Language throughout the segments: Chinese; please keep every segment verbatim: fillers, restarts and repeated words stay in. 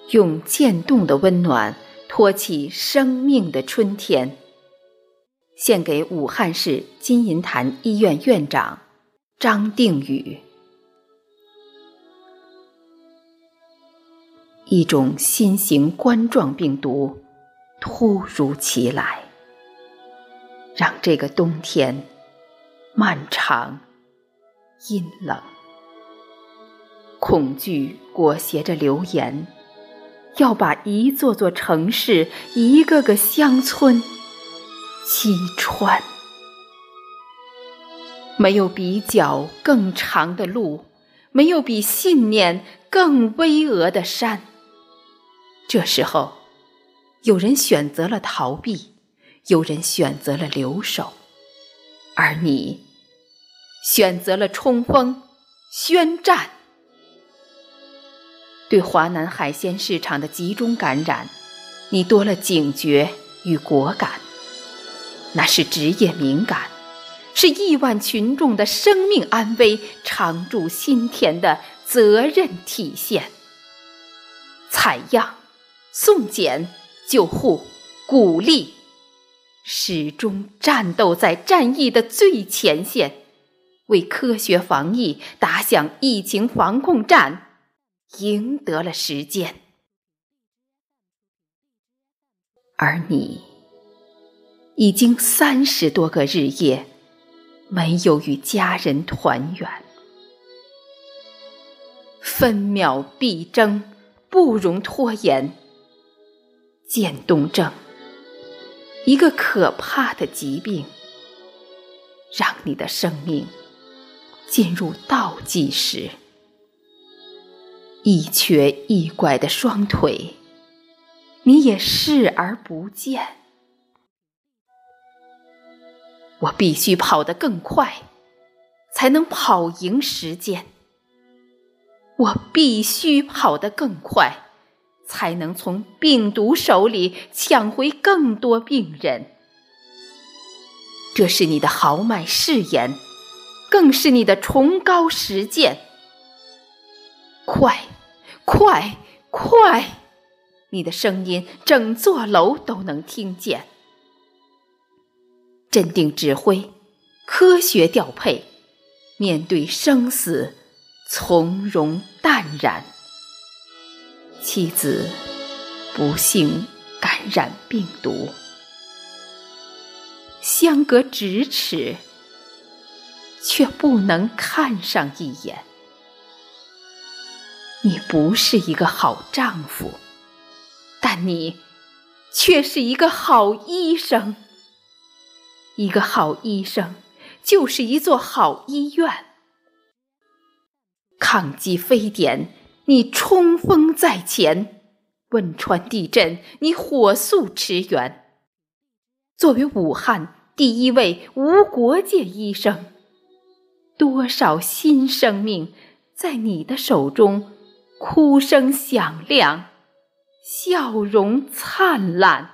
用渐冻的温暖托起生命的春天。献给武汉市金银潭医院院长张定宇。一种新型冠状病毒突如其来，让这个冬天漫长阴冷。恐惧裹挟着流言，要把一座座城市、一个个乡村击穿。没有比脚更长的路，没有比信念更巍峨的山。这时候，有人选择了逃避，有人选择了留守，而你选择了冲锋宣战。对华南海鲜市场的集中感染，你多了警觉与果敢。那是职业敏感，是亿万群众的生命安危常驻心田的责任体现。采样、送检、救护、鼓励，始终战斗在战役的最前线，为科学防疫打响疫情防控战赢得了时间。而你已经三十多个日夜没有与家人团圆，分秒必争，不容拖延。渐冻症，一个可怕的疾病，让你的生命进入倒计时。一瘸一拐的双腿，你也视而不见。我必须跑得更快，才能跑赢时间。我必须跑得更快，才能从病毒手里抢回更多病人。这是你的豪迈誓言，更是你的崇高实践。快，快，快！你的声音整座楼都能听见。镇定指挥，科学调配，面对生死，从容淡然。妻子不幸感染病毒，相隔咫尺，却不能看上一眼。你不是一个好丈夫，但你却是一个好医生。一个好医生就是一座好医院。抗击非典，你冲锋在前；汶川地震，你火速驰援。作为武汉第一位无国界医生，多少新生命在你的手中哭声响亮，笑容灿烂。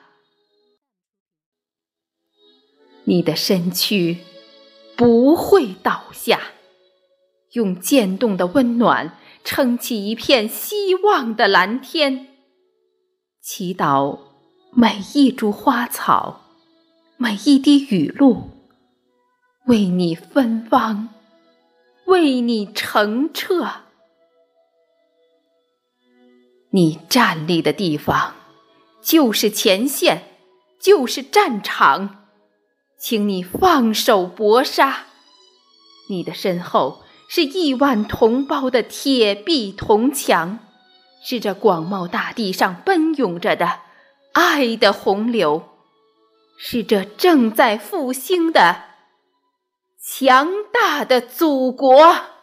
你的身躯不会倒下，用渐冻的温暖撑起一片希望的蓝天。祈祷每一株花草，每一滴雨露，为你芬芳，为你澄澈。你站立的地方就是前线，就是战场。请你放手搏杀，你的身后是亿万同胞的铁壁铜墙，是这广袤大地上奔涌着的爱的洪流，是这正在复兴的强大的祖国。